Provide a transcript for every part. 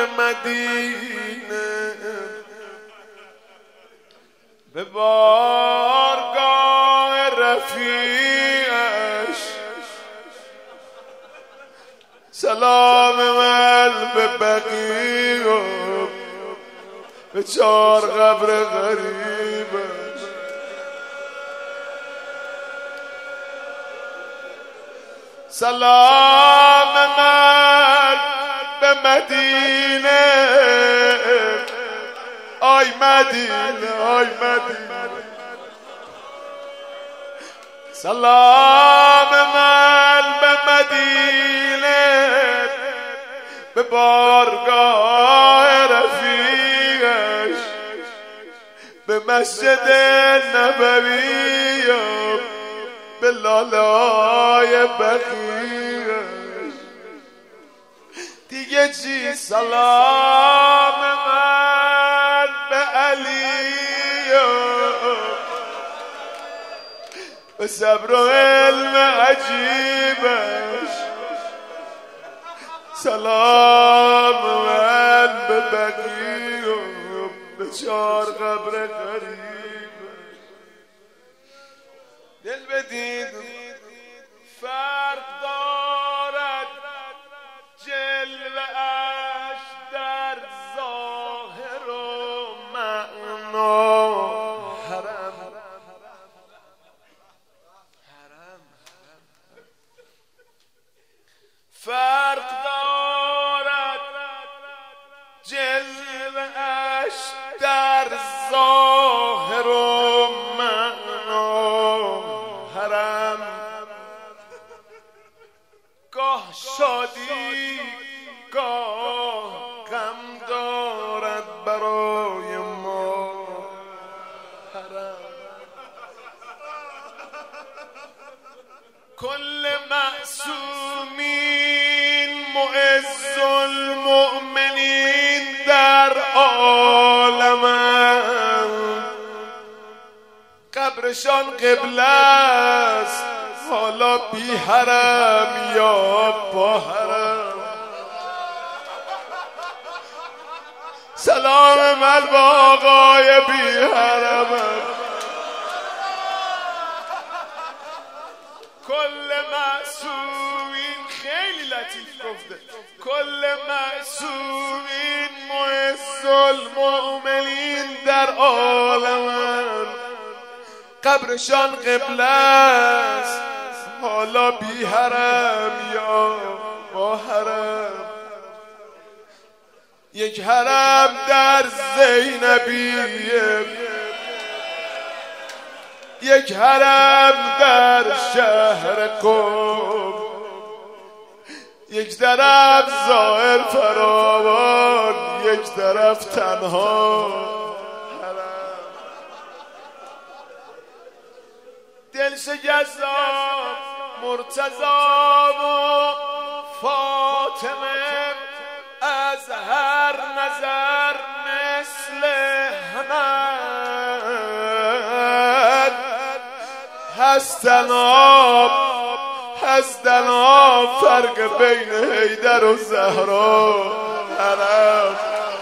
به مدینه به بارگاه رفیعش سلام من به بقیع و به 4 قبر غریبش سلام من به مدینه آی مدینه آی مدینه سلام من به مدینه به بارگاه رفیعش به مسجد نبوی و به لاله‌های بقیعش دیگه چی سلام من به علی به صبر و علم عجیبش سلام من به بقیع و به 4 قبر غریب دل بدید فرق دارد جلوه‌اش در ظاهر و معنا فرق دارد جلوه‌اش در ظاهر و معنا حرم گاه شادی گاه غم دارد برای ما حرم کل معصومین معز المؤمنین در عالمند قبرشان قبله است حالا بی حرم یا با حرم سلام من با آقای بی حرم کل معصومین خیلی لطیف گفته کل معصومین معز المؤمنین در عالمند قبرشان قبله است حالا بی حرم یا با حرم یک حرم در زینبیه یک حرم در شهر قم یک طرف ظاهر فراوان یک طرف تنها حرم دل شکسته مرتضی و فاطمه از هر نظر مثل هستن آب فرق بین حیدر و زهرا حرم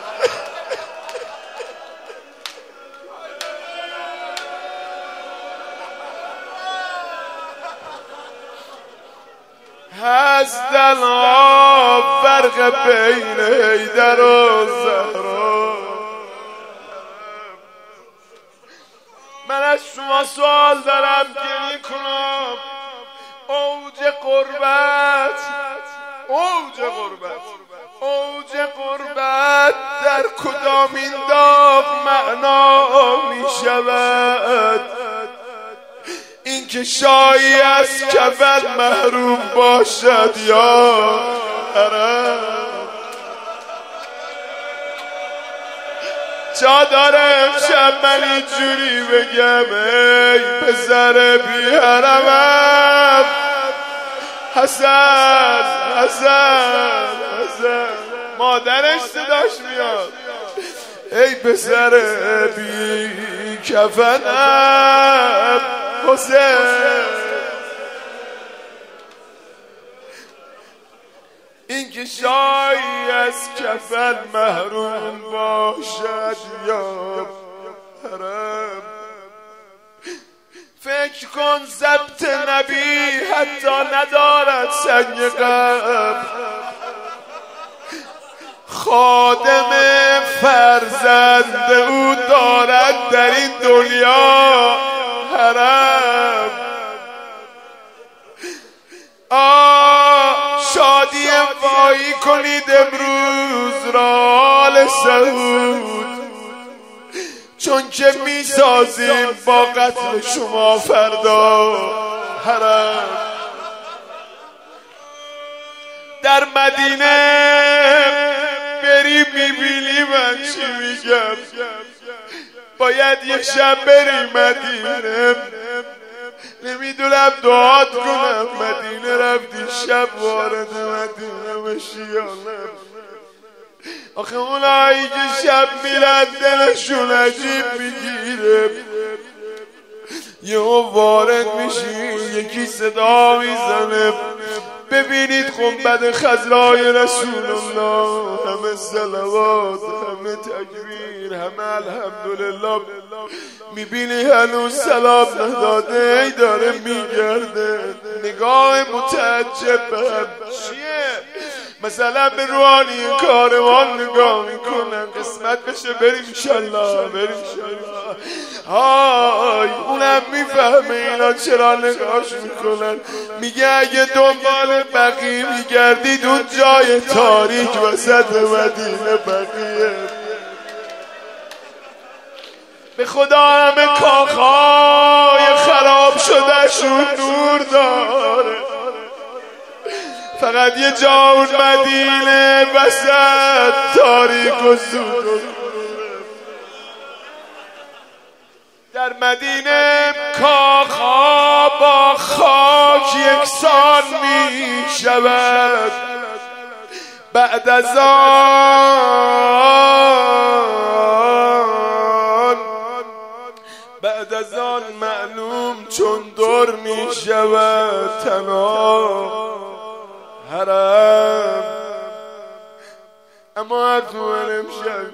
هستن آب فرق بین حیدر و زهرا من از شما سوال دارم گریه کنم اوج قربت در کدام این داغ معنا می شود این که شایی از کفن محروم باشد یا حرم جا داره امشب من اینجوری بگم ای پسر بی حرمم حسن مادرش صداش میاد ای پسر بی کفنم حسین این که شایی از کفن محروم باشد یا حرم. فکر کن ضبط نبی حتی ندارد سنگ قبر، خادم فرزند او دارد در این دنیا حرم. شادی وایی کنید امروز را آل سعود، چون که می سازیم با قتل شما فردا حرم. در مدینه بریم میبینی من چی میگم، باید یک شب بریم مدینه. نمیدونم دعات کنم مدینه رفتی شب وارد مدینه بشی یا نه. آخه اونایی که شب میرن دلشون عجیب میگیره، یه وارد میشی یکی صدا میزنه ببینید خنبد خضرای رسول الله، همه صلوات، همه تکبیر، همه الحمدلله. میبینی هنوز سلام نداده ای داره میگرده، نگاه متعجب به چیه؟ مثلا به روحانی کاروان نگاه میکنن، قسمت بشه بریم انشالله بریم انشالله. های اونم میفهمه اینا چرا نگاهش میکنن، میگه اگه دنبال بقی میگردید اون جای تاریک وسط مدینه بقیه. به خدا همه کاخهای خراب شده شون نور داره، فقط یه جا اون مدینه وسط تاریک و زود. در مدینه کاخها با خاک یکسان می شود. بعد از آن معلوم چون در می شود تنها حرم. اما حرف من امشب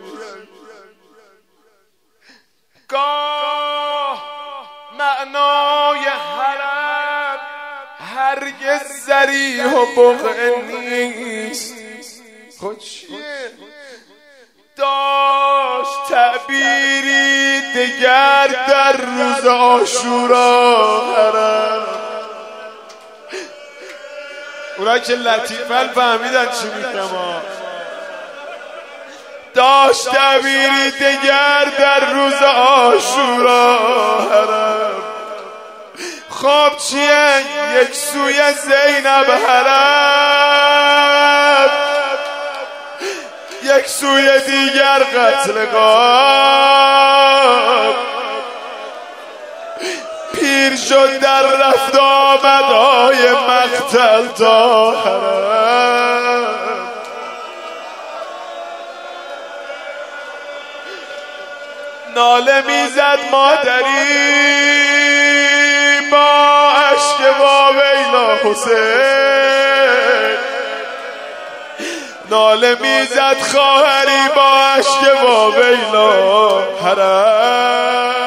گاه معنای حرم هرگز ذریح و بقعه نیست. خود چیه؟ داشت تعبیری دگر در روز عاشورا حرم. اونایی که لطیفن فهمیدن چی میگم. داشت تعبیری دگر در روز عاشورا حرم. خب چیه؟ یک سوی زینب حرم، یک سوی دیگر قتلگاه. پیر شد در رفت آمدهای مقتل تا حرم. ناله میزد مادری با اشک واویلا حسین، ناله میزد خواهری با اشک واویلا حرم.